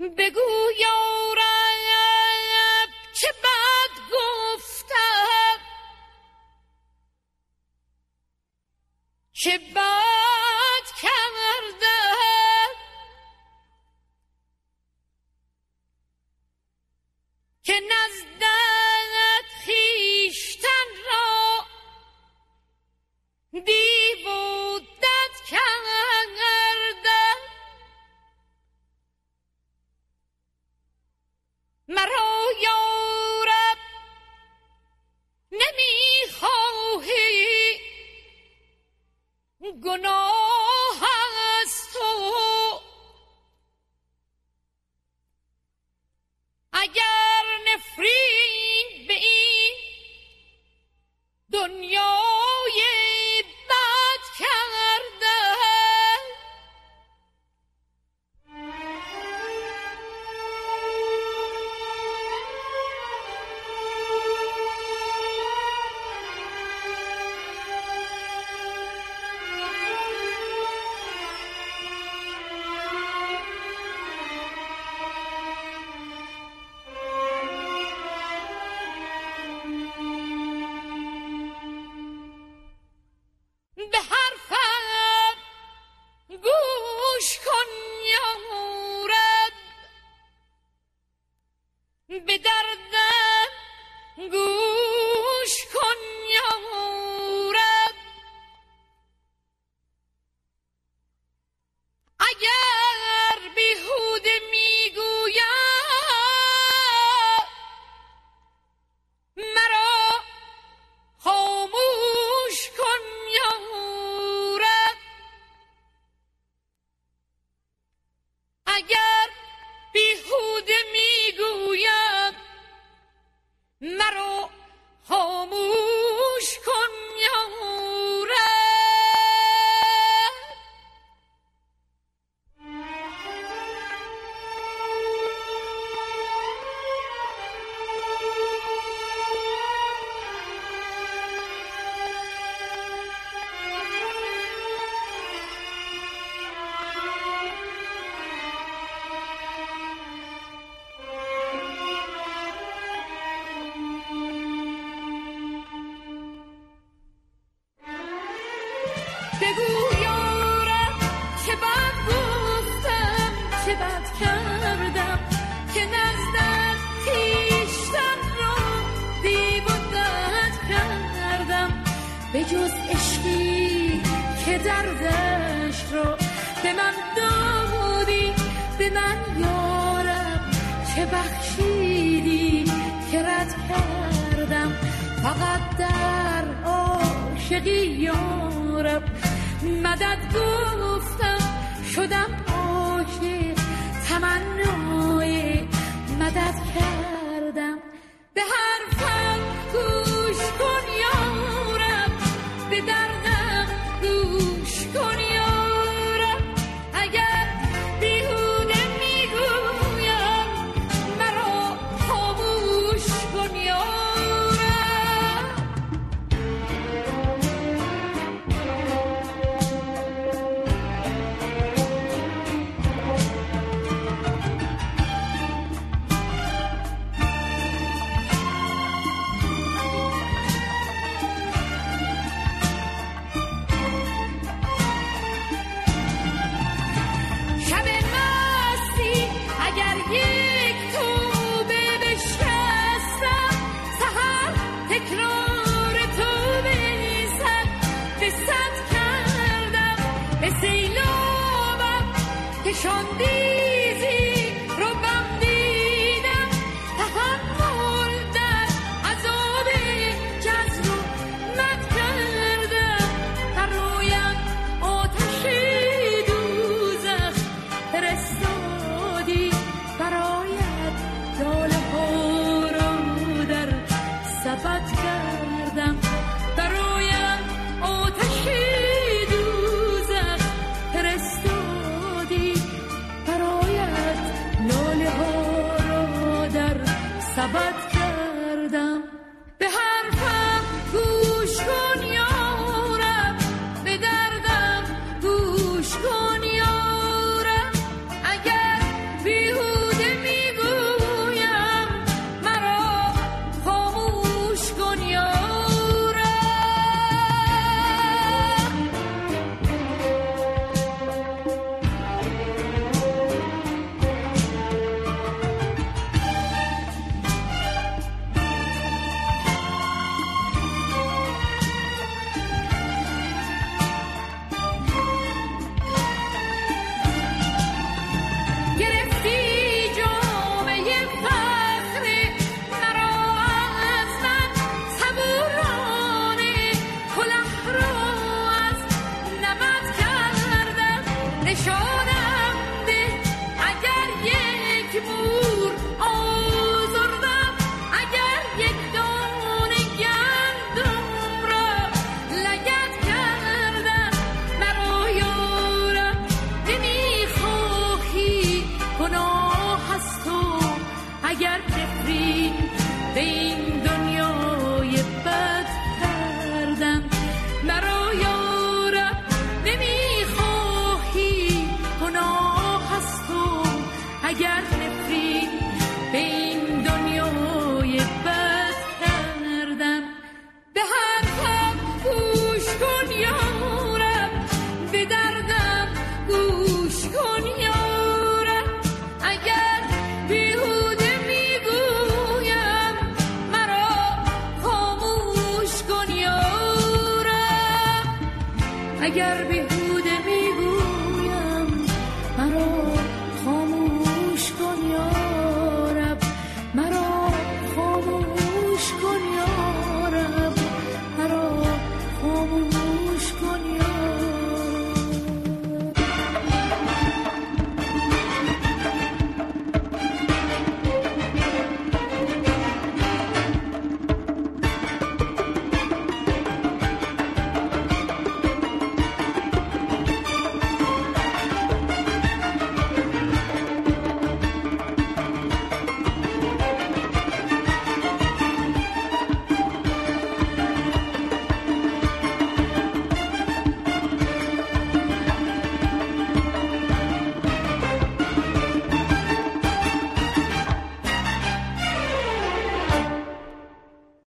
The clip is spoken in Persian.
بگو یارب چه بد گفتم، چه بد کردم که نزدت خویشتن را دیو و دد کردم. مرا یارب نمیخواهی گناه از تو، اگر نفرین به این دنیای بد کرده. به حرفم گوش کن یارب، به دردم گوش کن یارب. اگر بیهوده میگویم مرا خاموش کن یارب. اگر بیهوده میگویم مرا خاموش کن یارب. بگو یارب چه بد گفتم، چه بد کردم که نزدت خویشتن را دیو و دد کردم. به جز عشقی که دردش را به من دادی، به من یارب چه بخشیدی که رد کردم. فقط در عاشقی یارب مدد گفتم، شدم عاشق تمنای مدد کردم. به حرفم گوش کن یارب، به دردم گوش کن یارب. اگر بیهوده میگویم مرا خاموش کن یارب. شاندیزی رو بم دیدم، تحمل در عذاب جزر و مد کردم. برایم آتش دوزخ فرستادی، برایت لاله ها رو در سبد کردم. برایم آتش دوزخ فرستادی، برایت لاله ها را در سبد کردم. به حرفم گوش کن یارب، به دردم گوش کن یارب. اگر بیهوده اگر به